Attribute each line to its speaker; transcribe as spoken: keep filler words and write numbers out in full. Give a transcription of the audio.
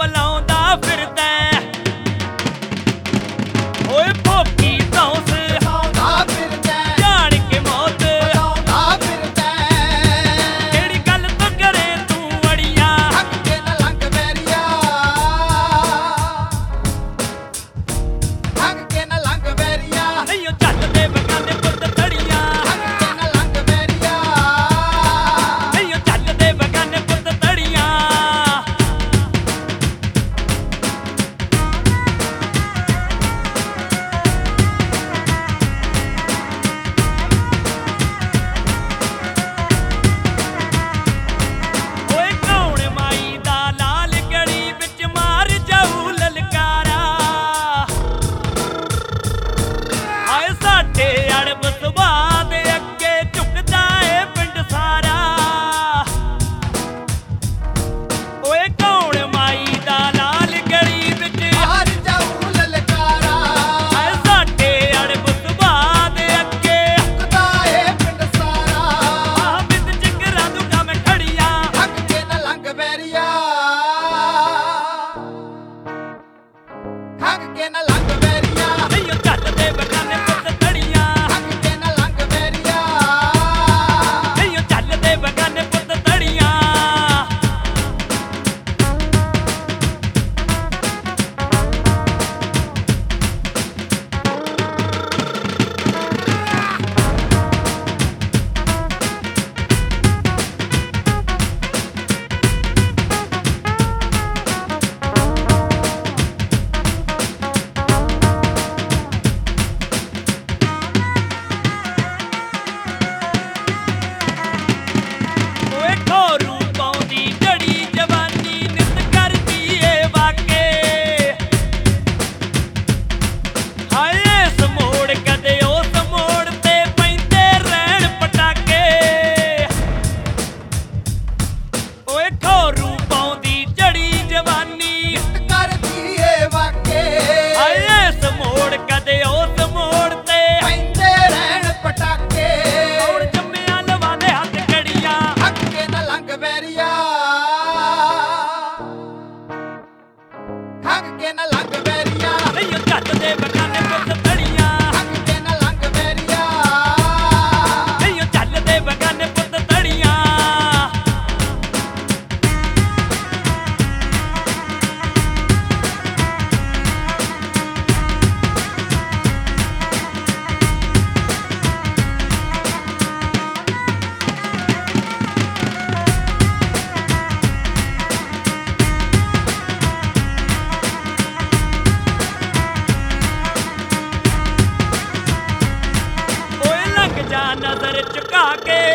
Speaker 1: ਬੁਲਾਉਂਦਾ ਫਿਰਦਾ ਓਏ ਭੋਗੀ ਧੌਂਸ
Speaker 2: ਬੁਲਾਉਂਦਾ ਫਿਰਦਾ
Speaker 1: ਜਾਣ ਕੇ ਮੌਤ
Speaker 2: ਬੁਲਾਉਂਦਾ ਫਿਰਦਾ
Speaker 1: ਕਿਹੜੀ ਗੱਲ ਤੋਂ ਕਰੇ ਤੂੰ ਅੜੀਆਂ
Speaker 2: ਹੱਕ ਕੇ ਨਾ ਲੰਘ ਵੈਰੀਆ ਹੱਕ ਕੇ ਨਾ ਲੰਘ ਵੈਰੀਆ
Speaker 1: ਨਹੀਂ ਉਹ ਚੱਲਦੇ ਬਗਾਨੇ ਪੁੱਤ ਤੜੀਆਂ
Speaker 2: ਹੱਕ ਕੇ ਨਾ ਲੰਘ ਵੈਰੀਆ
Speaker 1: ਨਹੀਂ ਉਹ ਚੱਲਦੇ ਬਗਾਨੇ ਪੁੱਤ ਤੜੀਆਂ ਓਏ ਕੌਣ ਮਾਈ ਦਾ ਲਾਲ ਗਲੀ ਵਿੱਚ ਮਾਰ ਜਾਊ ਲਲਕਾਰਾ ਆਏ ਸਾਡੇ ਅੜਬ ਸੁਭਾਅ ਦੇ ਅੱਗੇ ਝੁਕਦਾ ਏ ਪਿੰਡ ਸਾਰਾ ਓਏ ਕੌਣ ਮਾਈ ਦਾ ਲਾਲ ਗਲੀ ਵਿੱਚ
Speaker 2: ਹਾਰ ਜਾਊ ਲਲਕਾਰਾ
Speaker 1: ਆਏ ਸਾਡੇ ਅੜਬ ਸੁਭਾਅ ਦੇ ਅੱਗੇ
Speaker 2: ਝੁਕਦਾ ਏ ਪਿੰਡ ਸਾਰਾ
Speaker 1: ਆਹ ਬਿੰਦ ਜਿਗਰਾਂ ਦੂੰਗਾ ਮੈਂ ਖੜੀਆਂ
Speaker 2: ਹੱਕ ਕੇ ਨਾ ਲੰਘ ਵੈਰੀਆ ਹੱਕ ਕੇ ਨਾ ਲੰਘ ਵੈਰੀਆ
Speaker 1: ਨਹੀਂ ਉਹ ਚੱਲਦੇ ਬਗਾਨੇ ਪੁੱਤ ਤੜੀਆਂ
Speaker 2: ਹੱਕ ਕੇ ਨਾ ਲੰਘ ਵੈਰੀਆ
Speaker 1: ਨਹੀਂ ਉਹ ਚੱਲਦੇ ਬਗਾਨੇ ਪੁੱਤ ਤੜੀਆਂ ਓਏ ਖੋਰੂ ਪਾਉਂਦੀ ਜੜੀ ਜਵਾਨੀ ਨਿਤ ਕਰਦੀ ਏ ਵਾਕੇ ਹਾਏ ਇਸ ਮੋੜ ਕਦੇ ਉਸ ਮੋੜ ਤੇ ਪੈਂਦੇ ਰਹਿਣ ਪਟਾਕੇ ਓਏ ਖੋਰੂ ਪਾਉਂਦੀ ਜੜੀ ਜਵਾਨੀ
Speaker 2: ਕਰਦੀ ਏ ਵਾਕੇ
Speaker 1: ਹਾਏ ਇਸ ਮੋੜ ਕਦੇ ਉਸ ਮੋੜ ਤੇ
Speaker 2: ਪੈਂਦੇ ਰਹਿਣ ਪਟਾਕੇ
Speaker 1: ਹੁਣ ਜੰਮਿਆ ਲਵਾਦੇ ਹੱਥ ਕੜੀਆਂ
Speaker 2: ਹੱਕ ਕੇ ਨਾ ਲੰਘ ਵੈਰੀਆ ਹੱਕ ਕੇ ਨਾ ਲੰਘ ਵੈਰੀਆ
Speaker 1: ਨਹੀਂ ਉਹ ਚੱਲਦੇ ਬਗਾਨੇ ਪੁੱਤ ਤੜੀਆਂ
Speaker 2: ਹੱਕ ਕੇ ਨਾ ਲੰਘ ਵੈਰੀਆ
Speaker 1: ਨਹੀਂ ਉਹ ਚੱਲਦੇ ਬਗਾਨੇ ਪੁੱਤ ਤੜੀਆਂ ਓਏ ਲੰਘ ਜਾ ਨਜ਼ਰ ਝੁਕਾ ਕੇ